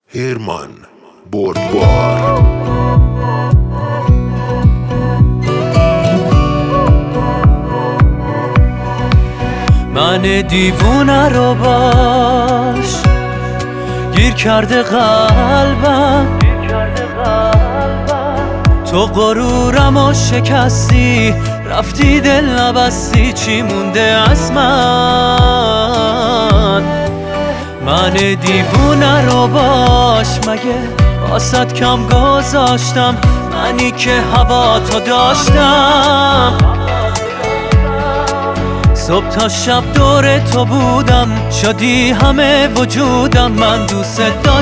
هیرمان بردبار. من دیوونه رو باش گیر کرده قلبم، تو غرورم و شکستی، رفتی دل نبستی، چی مونده از من دیوونه رو باش، مگه واسط کم گذاشتم؟ منی که هوا تو داشتم، صبح تا شب دور تو بودم، شدی همه وجودم، من دوست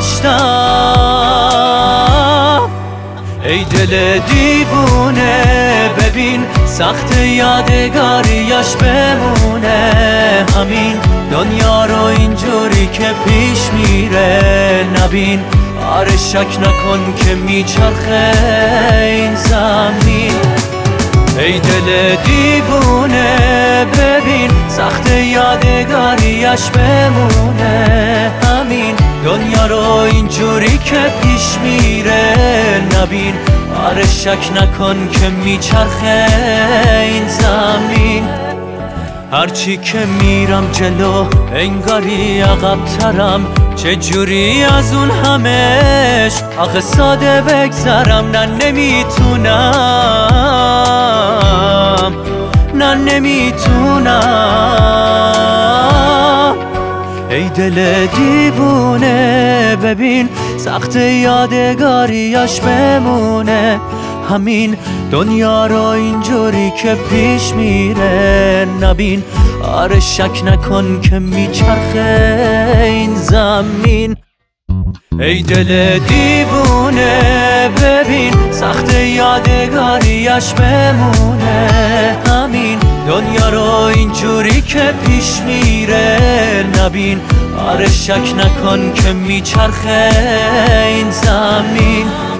داشتم. ای دل دیوونه ببین سخت یادگاریش بمونه، همین دنیا رو اینجوری که پیش میره نبین، آره شک نکن که میچرخه این زمین. ای دل دیوونه ببین سخت یادگاریش بمونه، همین دنیا رو اینجوری که پیش میره نبین، آره شک نکن که میچرخه این زمین. هرچی که میرم جلو انگاری عقب‌ترم، چه جوری از اون همش آخه ساده بگذرم، نه نمیتونم، نه نمیتونم. ای دل دیوونه ببین سخت یادگاریش بمونه، همین دنیا رو اینجوری که پیش میره نبین، آره شک نکن که میچرخه این زمین. ای دل دیوونه ببین سخت یادگاریش بمونه، همین دنیا رو اینجوری که پیش میره نبین، آره شک نکن که میچرخه این زمین.